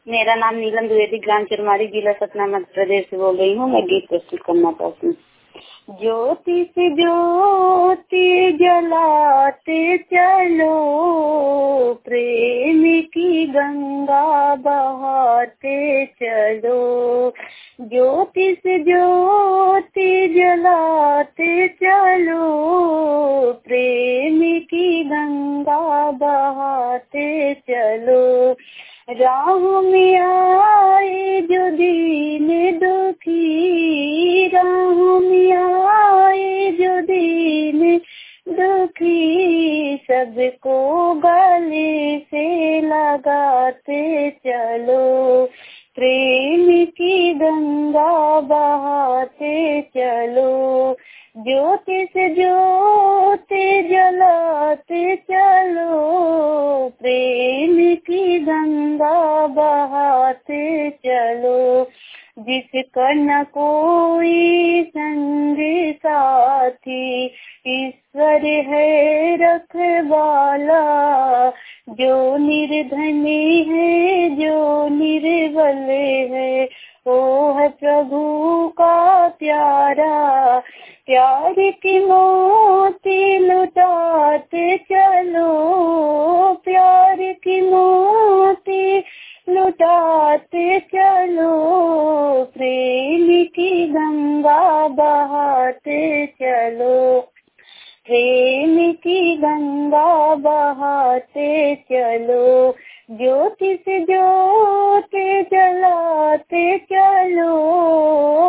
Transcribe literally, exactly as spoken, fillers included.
मेरा नाम नीलम द्विवेदी, ग्राम चिरमारी, जिला सतना, मध्य प्रदेश से बोल रही हूँ। मैं गीत प्रस्तुत करना चाहती हूँ। ज्योति से ज्योति जलाते चलो, प्रेम की गंगा बहाते चलो। ज्योति से ज्योति जलाते चलो, प्रेम की गंगा बहाते चलो। राह में आए जो दीन दुखी, राह में आए जो दीन दुखी, सबको गले से लगाते चलो। प्रेम की गंगा बहाते चलो। ज्योति से ज्योति जलाते चलो, प्रेम की गंगा बहाते चलो। जिस कर्ण कोई संग साथी, ईश्वर है रखवाला। जो निर्धनी है, जो निर्बल है, वो है प्रभु का प्यारा। प्यार की मोती लुटाते चलो, प्यार की मोती लुटाते चलो। प्रेम की गंगा बहाते चलो, प्रेम की गंगा बहाते चलो। ज्योति से ज्योति जलाते चलो,